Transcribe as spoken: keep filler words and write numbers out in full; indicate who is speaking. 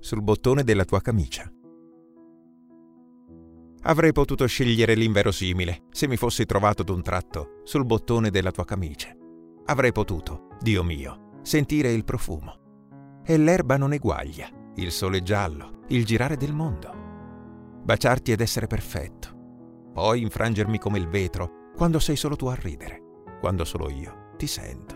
Speaker 1: sul bottone della tua camicia. Avrei potuto scegliere l'inverosimile se mi fossi trovato d'un tratto sul bottone della tua camicia. Avrei potuto, Dio mio, sentire il profumo. E l'erba non eguaglia, il sole giallo, il girare del mondo. Baciarti ed essere perfetto. Poi infrangermi come il vetro quando sei solo tu a ridere, quando solo io ti sento.